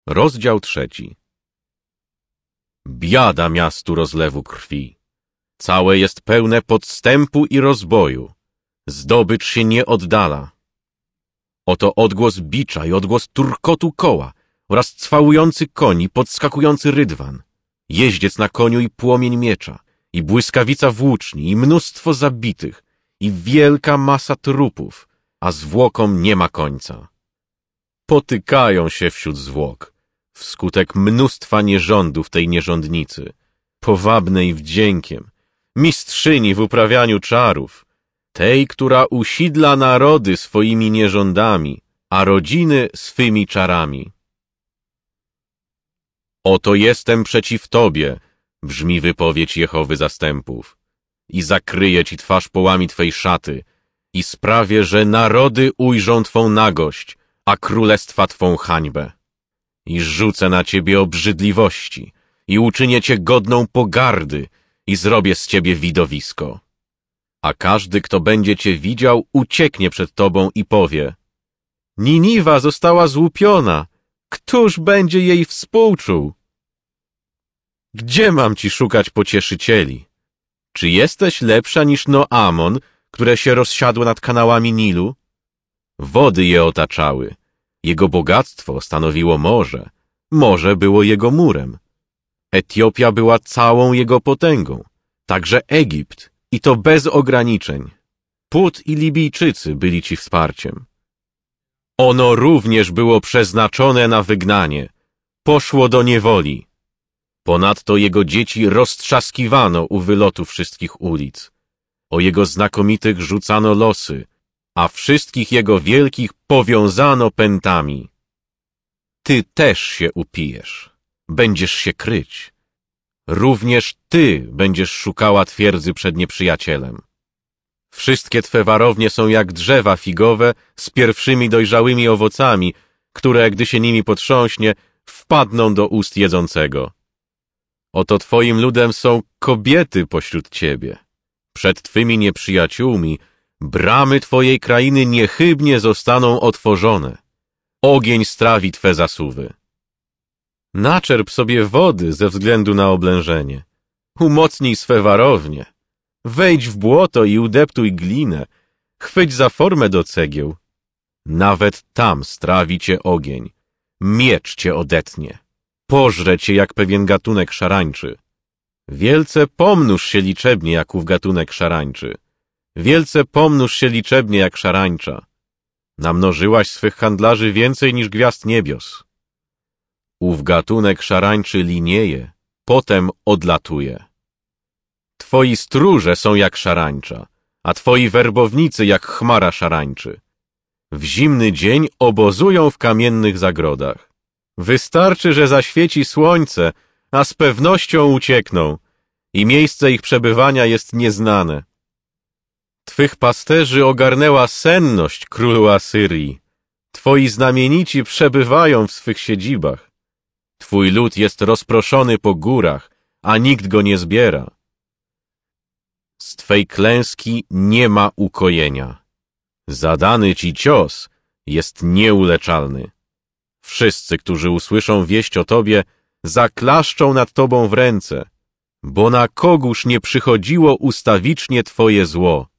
Rozdział 3. Biada miastu rozlewu krwi. Całe jest pełne podstępu i rozboju. Zdobycz się nie oddala. Oto odgłos bicza i odgłos turkotu koła oraz cwałujący koni, podskakujący rydwan. Jeździec na koniu i płomień miecza, i błyskawica włóczni, i mnóstwo zabitych, i wielka masa trupów, a zwłokom nie ma końca. Potykają się wśród zwłok, wskutek mnóstwa nierządów tej nierządnicy, powabnej wdziękiem, mistrzyni w uprawianiu czarów, tej, która usidla narody swoimi nierządami, a rodziny swymi czarami. Oto jestem przeciw Tobie, brzmi wypowiedź Jehowy zastępów, i zakryję Ci twarz połami Twej szaty i sprawię, że narody ujrzą Twą nagość, a królestwa Twą hańbę. I rzucę na Ciebie obrzydliwości i uczynię Cię godną pogardy i zrobię z Ciebie widowisko. A każdy, kto będzie Cię widział, ucieknie przed Tobą i powie: Niniwa została złupiona, któż będzie jej współczuł? Gdzie mam Ci szukać pocieszycieli? Czy jesteś lepsza niż Noamon, które się rozsiadło nad kanałami Nilu? Wody je otaczały, jego bogactwo stanowiło morze, morze było jego murem. Etiopia była całą jego potęgą, także Egipt, i to bez ograniczeń. Put i Libijczycy byli Ci wsparciem. Ono również było przeznaczone na wygnanie, poszło do niewoli. Ponadto jego dzieci roztrzaskiwano u wylotu wszystkich ulic. O jego znakomitych rzucano losy, a wszystkich jego wielkich powiązano pętami. Ty też się upijesz, będziesz się kryć. Również ty będziesz szukała twierdzy przed nieprzyjacielem. Wszystkie twe warownie są jak drzewa figowe z pierwszymi dojrzałymi owocami, które, gdy się nimi potrząśnie, wpadną do ust jedzącego. Oto twoim ludem są kobiety pośród ciebie. Przed twymi nieprzyjaciółmi bramy twojej krainy niechybnie zostaną otworzone. Ogień strawi twe zasuwy. Naczerp sobie wody ze względu na oblężenie. Umocnij swe warownie. Wejdź w błoto i udeptuj glinę. Chwyć za formę do cegieł. Nawet tam strawi cię ogień. Miecz cię odetnie. Pożre cię jak pewien gatunek szarańczy. Wielce pomnóż się liczebnie jak ów gatunek szarańczy. Wielce pomnóż się liczebnie jak szarańcza. Namnożyłaś swych handlarzy więcej niż gwiazd niebios. Ów gatunek szarańczy linieje, potem odlatuje. Twoi stróże są jak szarańcza, a twoi werbownicy jak chmara szarańczy. W zimny dzień obozują w kamiennych zagrodach. Wystarczy, że zaświeci słońce, a z pewnością uciekną i miejsce ich przebywania jest nieznane. Twych pasterzy ogarnęła senność, królu Asyrii. Twoi znamienici przebywają w swych siedzibach. Twój lud jest rozproszony po górach, a nikt go nie zbiera. Z twej klęski nie ma ukojenia. Zadany ci cios jest nieuleczalny. Wszyscy, którzy usłyszą wieść o tobie, zaklaszczą nad tobą w ręce, bo na kogóż nie przychodziło ustawicznie twoje zło.